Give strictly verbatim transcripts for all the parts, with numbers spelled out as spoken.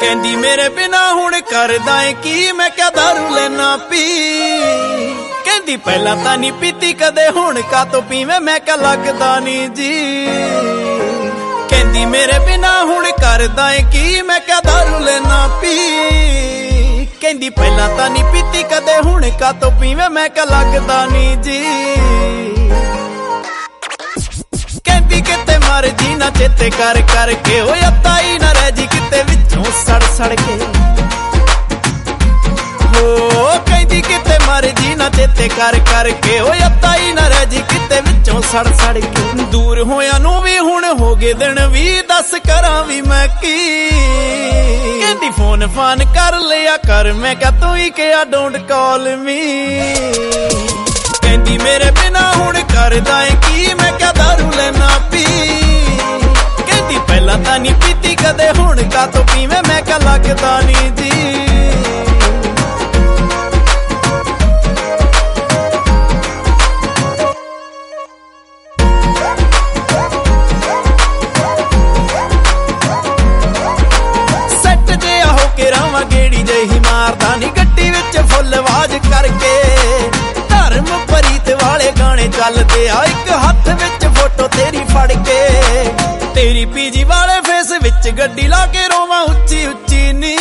ਕਹਿੰਦੀ ਮੇਰੇ ਬਿਨਾ ਹੁਣ ਕਰਦਾ ਏ ਕੀ, ਮੈਂ ਕਿਹਾ ਦਾਰੂ ਲੈਣਾ ਪੀ। ਕਹਿੰਦੀ ਪਹਿਲਾਂ ਤਾਂ ਨਹੀਂ ਪੀਤੀ ਕਦੇ, ਹੁਣ ਕਾ ਤੋਂ ਪੀਵੇਂ, ਮੈਂ ਕਿਹਾ ਲੱਗਦਾ ਨਹੀਂ ਜੀ। ਕਹਿੰਦੀ ਮੇਰੇ ਬਿਨਾ ਹੁਣ ਕਰਦਾ ਏ ਕੀ, ਮੈਂ ਕਿਹਾ ਦਾਰੂ ਲੈਣਾ ਪੀ। ਕਹਿੰਦੀ ਪਹਿਲਾਂ ਤਾਂ ਨਹੀਂ ਪੀਤੀ ਕਦੇ, ਹੁਣ ਕਾ ਤੋਂ ਪੀਵੇਂ, ਮੈਂ ਕਿਹਾ ਲੱਗਦਾ ਨਹੀਂ ਜੀ। ਕਹਿੰਦੀ ਕਿਤੇ ਮਰ ਜੀ ਨਾ ਚੇਤੇ ਕਰ ਕਰਕੇ, ਓਏ ਅੱਤਾ ਹੀ ਨਾ ਰਹਿ ਜੀ ਕਿਤੇ ਵਿੱਚੋਂ ਸੜ ਸੜ ਕੇ। ਹੋ ਕਹਿੰਦੀ ਕਿਤੇ ਮਰ ਜੀ ਨਾ ਚੇਤੇ ਕਰ ਕਰਕੇ, ਓਏ ਅੱਤਾ ਹੀ ਨਾ ਰਹਿ ਜੀ ਕਿਤੇ ਵਿੱਚੋਂ ਸੜ ਸੜ ਕੇ। ਦੂਰ ਹੋਇਆਂ ਨੂੰ ਵੀ ਹੁਣ ਹੋ ਗਏ ਦਿਨ ਵੀ, ਦੱਸ ਕਰਾਂ ਵੀ ਮੈਂ ਕੀ। ਕਹਿੰਦੀ ਫੋਨ ਫਾਨ ਕਰ ਲਿਆ ਕਰ, ਮੈਂ ਕਿਹਾ ਤੂੰ ਹੀ ਕਿਹਾ ਡੋਂਟ ਕਾਲ ਮੀ। ਕਹਿੰਦੀ ਮੇਰੇ ਬਿਨਾ ਹੁਣ ਕਰਦਾ ਏ ਕੀ, ਮੈਂ ਕਿਹਾ ਦਾਰੂ ਲੈਣਾ ਪੀ। ਕਹਿੰਦੀ ਪਹਿਲਾਂ ਤਾਂ ਨਹੀਂ ਪੀਤੀ ਕਦੇ, ਹੁਣ ਕਾ ਤੋਂ ਪੀਵੇਂ, ਮੈਂ ਕਿਹਾ ਲੱਗਦਾ ਨਹੀਂ ਜੀ। ਸੈੱਟ ਜਿਹਾ ਹੋ ਕੇ ਰਾਵਾਂ ਗੇੜੀ ਜਿਹੀ ਮਾਰਦਾ ਨੀ ਗੱਡੀ ਵਿੱਚ ਫੁੱਲ ਆਵਾਜ਼ ਕਰਕੇ। ਧਰਮ ਪ੍ਰੀਤ ਵਾਲੇ ਗਾਣੇ ਚੱਲਦੇ ਆ, ਇੱਕ ਹੱਥ ਵਿੱਚ ਫੋਟੋ ਤੇਰੀ ਫੜ ਕੇ। ਤੇਰੀ ਪੀਜੀ ਵਾਲੇ ਫੇਸ ਵਿੱਚ ਗੱਡੀ ਲਾ ਕੇ ਰੋਵਾਂ ਉੱਚੀ ਉੱਚੀ ਨੀ।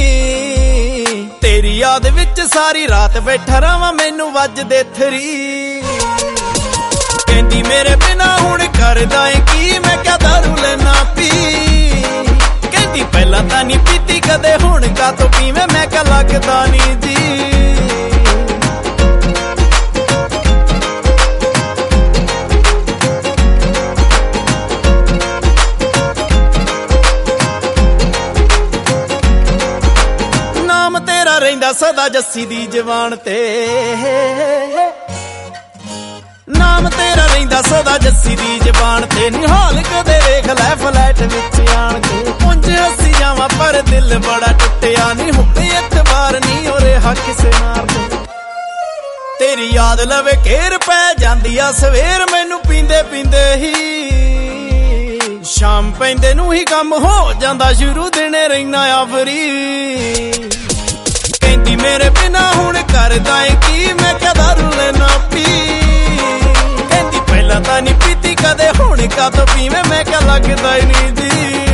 ਤੇਰੀ ਯਾਦ ਵਿੱਚ ਸਾਰੀ ਰਾਤ ਬੈਠਾ ਰਵਾਂ, ਮੈਨੂੰ ਵੱਜਦੇ ਥਰੀ। ਕਹਿੰਦੀ ਮੇਰੇ ਬਿਨਾ ਹੁਣ ਕਰਦਾ ਏ ਕੀ, ਮੈਂ ਕਿਹਾ ਦਾਰੂ ਲੈਣਾ ਪੀ। ਕਹਿੰਦੀ ਪਹਿਲਾਂ ਤਾਂ ਨਹੀਂ ਪੀਤੀ ਕਦੇ, ਹੁਣ ਕਾ ਤੋਂ ਪੀਵੇਂ, ਮੈਂ ਕਿਹਾ ਲੱਗਦਾ ਨਹੀਂ ਜੀ। ਰਹਿੰਦਾ ਸਦਾ ਜੱਸੀ ਦੀ ਜ਼ਬਾਨ ਤੇ, ਨਾਮ ਤੇਰਾ ਰਹਿੰਦਾ ਸਦਾ ਜੱਸੀ ਦੀ ਜ਼ਬਾਨ ਤੇ। ਨਿਹਾਲ ਕਦੇ ਵੇਖ ਲੈ ਫਲੈਟ ਵਿੱਚ ਆਣ ਕੇ, ਪੁੰਜ ਹੱਸੀ ਜਾਵਾਂ ਪਰ ਦਿਲ ਬੜਾ ਟੁੱਟਿਆ ਨੀ। ਹੁਣ ਇਤਬਾਰ ਨਹੀਂ ਹੋ ਰਿਹਾ ਕਿਸੇ ਨਾਲ ਦੇ, ਤੇਰੀ ਯਾਦ ਲਵੇ ਘੇਰ ਪੈ ਜਾਂਦੀ ਆ ਸਵੇਰ ਮੈਨੂੰ ਪੀਂਦੇ ਪੀਂਦੇ ਹੀ। ਸ਼ਾਮ ਪੈਂਦੇ ਨੂੰ ਹੀ ਕੰਮ ਹੋ ਜਾਂਦਾ ਸ਼ੁਰੂ, ਦਿਨੇ ਰਹਿਣਾ ਆ ਫਰੀ। ਕਹਿੰਦੀ ਮੇਰੇ ਬਿਨਾ ਹੁਣ ਕਰਦਾ ਏ ਕੀ, ਮੈਂ ਕਿਹਾ ਦਾਰੂ ਲੈਣਾ ਪੀ। ਕਹਿੰਦੀ ਪਹਿਲਾਂ ਤਾਂ ਨਹੀਂ ਪੀਤੀ ਕਦੇ, ਹੁਣ ਕਾ ਤੋਂ ਪੀਵੇਂ, ਮੈਂ ਕਿਹਾ ਲੱਗਦਾ ਹੀ ਨਹੀਂ ਜੀ।